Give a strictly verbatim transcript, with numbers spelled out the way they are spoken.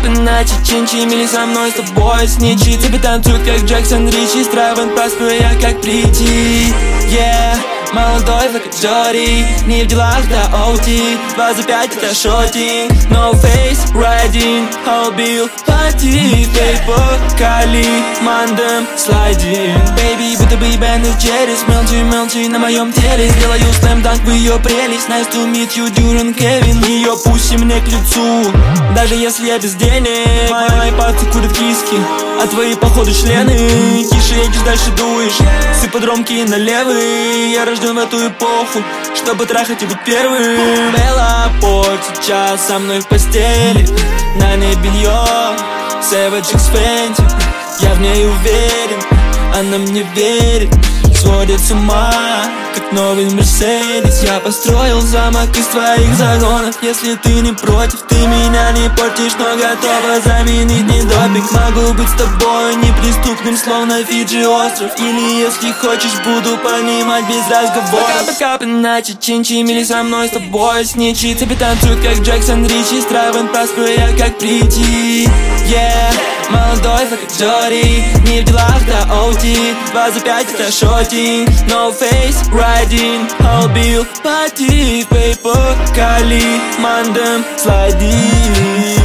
капы на чеченчи, мили со мной, с тобой сничи. Тебе танцуют, как Джексон Ричи, стравен простой, я как прийти. Yeah, молодой, как Джори, не в делах, да оути. Два за пять, это шотинг, no face riding. Убил пати, пейпер, кали, мандем, слайдинг. Baby, будто бы Бен и Джеррис, мелчи, мелчи на моем теле. Сделаю слэм-данк в ее прелесть. Nice to meet you, Дюран Кевин. Ее пусть мне к лицу, даже если я без денег. Мои пальцы курят киски, а твои походу члены. Тише едешь, дальше дуешь, с ипподромки на левый. Я рожден в эту эпоху, чтобы трахать и быть первым. Белла Порт сейчас со мной в постели, на ней белье, Savage X Fenty. Я в ней уверен, она мне верит, сводит с ума, как новый Мерседес. Я построил замок из твоих загонов. Если ты не против, ты меня не портишь, но готова заменить недопинг. Могу быть с тобой неприступным, словно Фиджи остров. Или если хочешь, буду понимать без разговоров. Пока на чеченчи, мили со мной, с тобой сничи. Тебе танцуют, как Джексон Ричи, стравен простой, я как прийти. Yeah, молодой, как Джори, не в делах, да оути. Два за пять, это шотинг, no face riding. Убил пати, пейпер, кали, мандем, слайдинг.